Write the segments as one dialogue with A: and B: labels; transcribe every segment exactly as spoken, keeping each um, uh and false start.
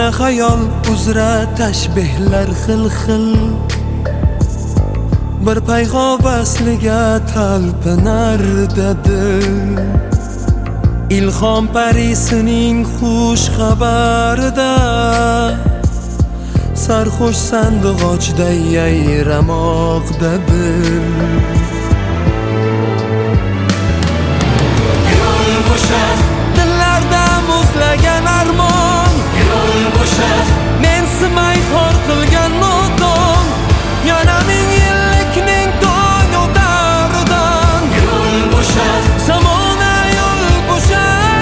A: xayol uzra tashbihlar xil xil, bir payg'am vasliga talpinarda dil. Ilhom parisining xush xabarida sarxush sandig'ochday yayramoqda dil.
B: Yo'l bo'shat,
A: Dillarda muzlagan armon,
B: yo'l bo'shat,
A: mensimay xor qilgan nodon, yana ming yillikning tong o'taridan.
B: yo'l bo'shat,
A: Zamona yo'l bo'shat,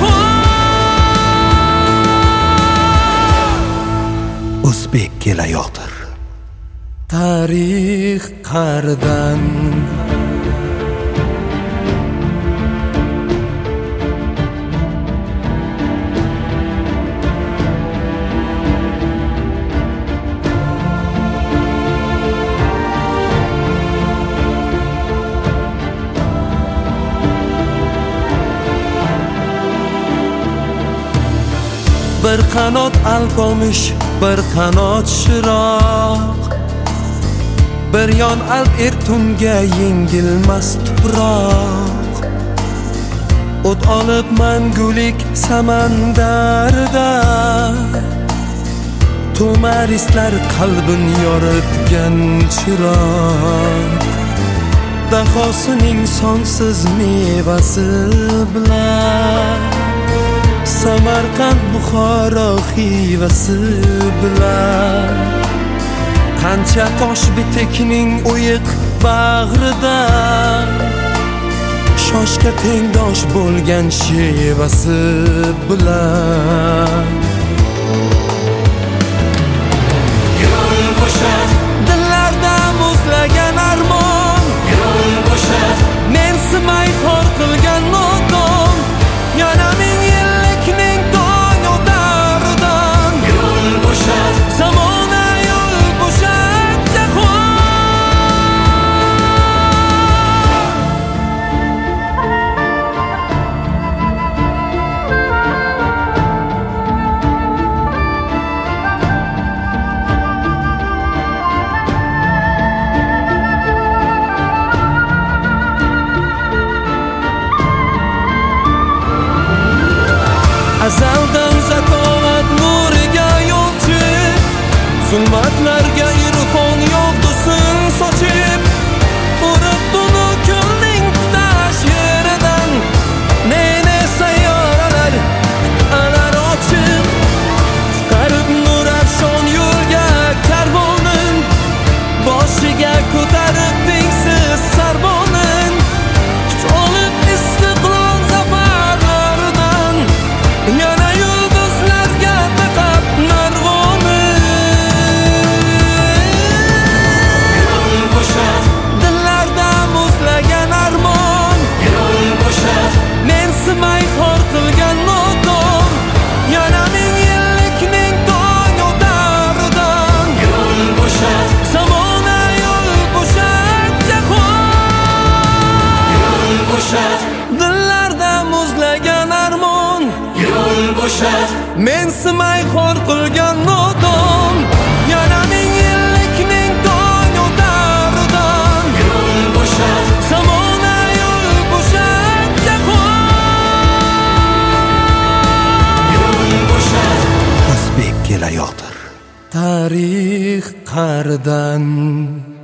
A: jahon o'zbek kelayotir. Tarix qa'ridan bir qanot alpomish, bir qanot shiroq, bir yon alp ertunga yengilmas tuproq. O't olib mangulik samandarda tumaristlar qalbin yoritgan chiroq. Dahosining sonsiz mevasi bilan Samarqand Buxoro xivasi bilan qancha tosh bitekning o'yiq bag'rida shoshga tengdosh bo'lgan shevasi bilan.
B: yo'l bo'shat,
A: Dillarda muzlagan armon,
B: yo'l bo'shat,
A: mensimay xor qilgan nodon, yana ming yillikning tong o'taridan.
B: yo'l bo'shat,
A: Zamona yo'l bo'shat, jahon azaldan zakovat nuriga yo'lchi, zulmatlarga irfon yog'dusin sochib, urib tunu kunning tutash yeridan ne-ne sayyoralar qit'alar ochib, chiqarib nur afshon yo'lga karvonin, boshiga ko'tarib tengsiz sarbonin, kuch olib istiqlol zafarlaridan, yana yulduzlarga taqab narvoni.
B: yo'l bo'shat,
A: Dillarda muzlagan armon,
B: yo'l bo'shat,
A: mensimay xor qilgan nodon, yana ming yillikning tong o'taridan.
B: yo'l bo'shat,
A: Zamona yo'l bo'shat, jahon
B: yo'l bo'shat,
A: dillarda muzlagan armon,
B: yo'l bo'shat,
A: mensimay xor qilgan nodon, yana ming yillikning tong o'taridan.
B: yo'l bo'shat,
A: Zamona yo'l bo'shat, jahon
B: yo'l bo'shat,
A: o'zbek kelayotir. Tarix qa'ridan